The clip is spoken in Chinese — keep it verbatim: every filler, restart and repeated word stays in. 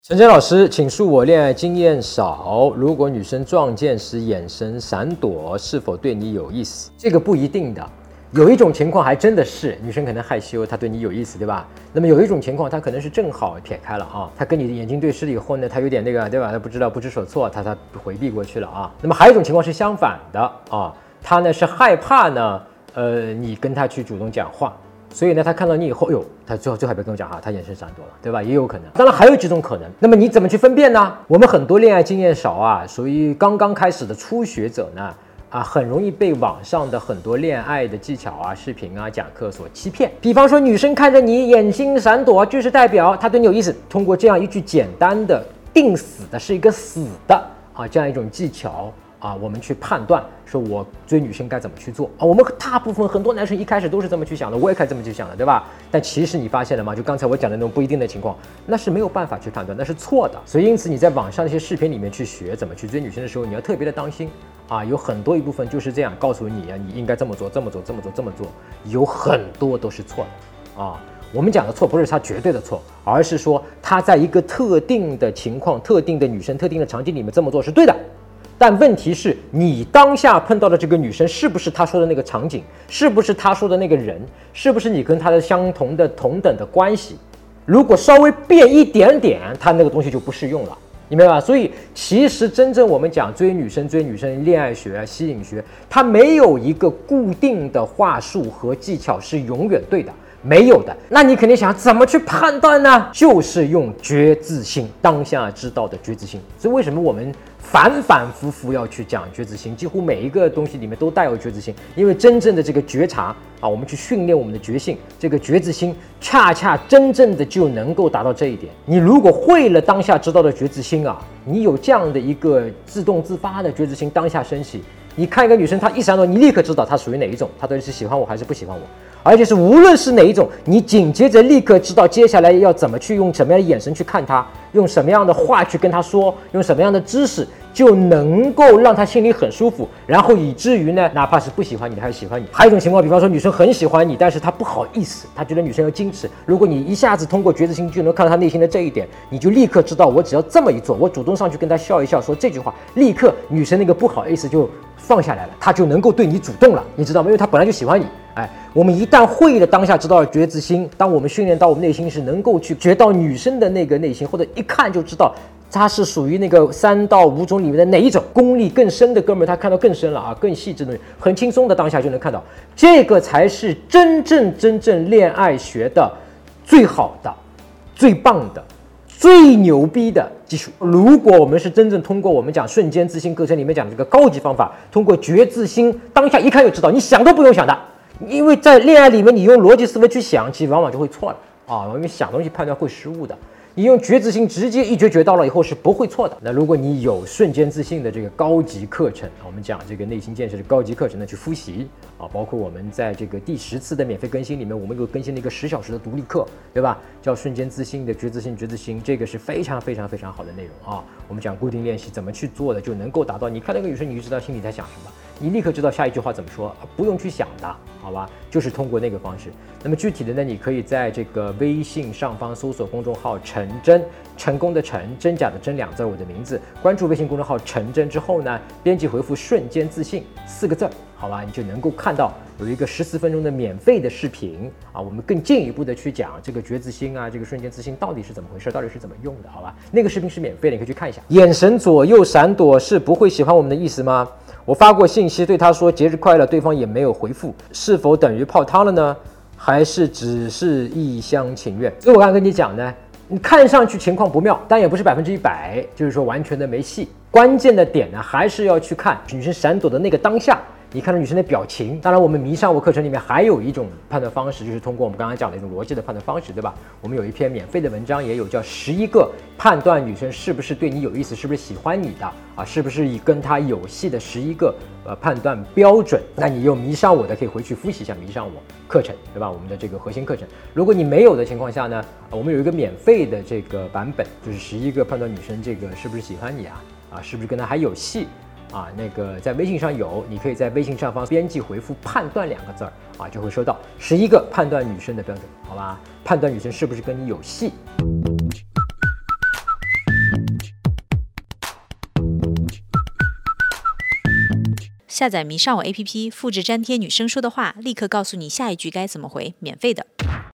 陈真老师，请恕我恋爱经验少。如果女生撞见时眼神闪躲，是否对你有意思？这个不一定的。有一种情况还真的是女生可能害羞，她对你有意思，对吧？那么有一种情况，她可能是正好撇开了啊，她跟你的眼睛对视了以后呢，她有点那个，对吧？她不知道不知所措，她她回避过去了啊。那么还有一种情况是相反的啊，她呢是害怕呢，呃，你跟她去主动讲话。所以呢，他看到你以后，哎呦，他最后最后还别跟我讲哈，他眼神闪躲了，对吧？也有可能。当然还有几种可能。那么你怎么去分辨呢？我们很多恋爱经验少啊，属于刚刚开始的初学者呢，啊，很容易被网上的很多恋爱的技巧啊、视频啊、讲课所欺骗。比方说，女生看着你眼睛闪躲，就是代表她对你有意思。通过这样一句简单的、定死的是一个死的啊，这样一种技巧。啊，我们去判断说我追女生该怎么去做啊？我们大部分很多男生一开始都是这么去想的，我也开始这么去想的，对吧？但其实你发现了吗？就刚才我讲的那种不一定的情况，那是没有办法去判断，那是错的。所以因此你在网上那些视频里面去学怎么去追女生的时候，你要特别的当心啊！有很多一部分就是这样告诉你啊，你应该这么做，这么做，这么做，这么做，有很多都是错的啊。我们讲的错不是他绝对的错，而是说他在一个特定的情况、特定的女生、特定的场景里面这么做是对的。但问题是你当下碰到的这个女生是不是她说的那个场景，是不是她说的那个人，是不是你跟她的相同的同等的关系？如果稍微变一点点，她那个东西就不适用了，你明白吧？所以其实真正我们讲追女生、追女生恋爱学、吸引学，它没有一个固定的话术和技巧是永远对的。没有的，那你肯定想怎么去判断呢？就是用觉知心，当下知道的觉知心。所以为什么我们反反复复要去讲觉知心？几乎每一个东西里面都带有觉知心，因为真正的这个觉察啊，我们去训练我们的觉性，这个觉知心恰恰真正的就能够达到这一点。你如果会了当下知道的觉知心啊，你有这样的一个自动自发的觉知心，当下升起。你看一个女生，她一闪躲，你立刻知道她属于哪一种，她到底是喜欢我还是不喜欢我。而且是无论是哪一种，你紧接着立刻知道接下来要怎么去用什么样的眼神去看她，用什么样的话去跟她说，用什么样的姿势，就能够让她心里很舒服，然后以至于呢，哪怕是不喜欢你的还是喜欢你。还有一种情况，比方说女生很喜欢你，但是她不好意思，她觉得女生要矜持。如果你一下子通过觉知心就能看到她内心的这一点，你就立刻知道，我只要这么一做，我主动上去跟她笑一笑，说这句话，立刻女生那个不好意思就放下来了，她就能够对你主动了，你知道吗？因为她本来就喜欢你。哎，我们一旦会了当下知道了觉知心，当我们训练到我们内心是能够去觉到女生的那个内心，或者一看就知道她是属于那个三到五种里面的哪一种，功力更深的哥们儿，他看到更深了啊，更细致的，很轻松的当下就能看到，这个才是真正真正恋爱学的最好的、最棒的、最牛逼的技术。如果我们是真正通过我们讲瞬间自信课程里面讲的这个高级方法，通过觉知心，当下一看就知道，你想都不用想的。因为在恋爱里面，你用逻辑思维去想，其实往往就会错了啊，因为想东西判断会失误的。你用觉知心直接一觉觉到了以后是不会错的。那如果你有瞬间自信的这个高级课程，我们讲这个内心建设的高级课程呢，去复习啊，包括我们在这个第十次的免费更新里面，我们有更新了一个十小时的独立课，对吧？叫瞬间自信的觉知心，觉知心，这个是非常非常非常好的内容啊。我们讲固定练习怎么去做的，就能够达到。你看那个女生，你就知道心里在想什么。你立刻知道下一句话怎么说，不用去想的，好吧？就是通过那个方式。那么具体的呢，你可以在这个微信上方搜索公众号“陈真”，成功的陈，真假的真两字，我的名字。关注微信公众号“陈真”之后呢，编辑回复“瞬间自信”四个字，好吧？你就能够看到有一个十四分钟的免费的视频啊，我们更进一步的去讲这个觉知心啊，这个瞬间自信到底是怎么回事，到底是怎么用的，好吧？那个视频是免费的，你可以去看一下。眼神左右闪躲是不会喜欢我们的意思吗？我发过信息对他说节日快乐，对方也没有回复，是否等于泡汤了呢？还是只是一厢情愿？所以我刚才跟你讲呢，你看上去情况不妙，但也不是百分之一百，就是说完全的没戏。关键的点呢，还是要去看女生闪躲的那个当下。你看到女生的表情，当然我们迷上我课程里面还有一种判断方式，就是通过我们刚刚讲的一种逻辑的判断方式，对吧？我们有一篇免费的文章，也有叫十一个判断女生是不是对你有意思，是不是喜欢你的啊，是不是以跟她有戏的十一个呃判断标准。那你有迷上我的，可以回去复习一下迷上我课程，对吧？我们的这个核心课程。如果你没有的情况下呢，我们有一个免费的这个版本，就是十一个判断女生这个是不是喜欢你啊，啊，是不是跟她还有戏。啊，那个在微信上有，你可以在微信上方编辑回复"判断"两个字儿啊，就会收到十一个判断女生的标准，好吧？判断女生是不是跟你有戏。 下载迷上我 A P P， 复制粘贴女生说的话，立刻告诉你下一句该怎么回，免费的。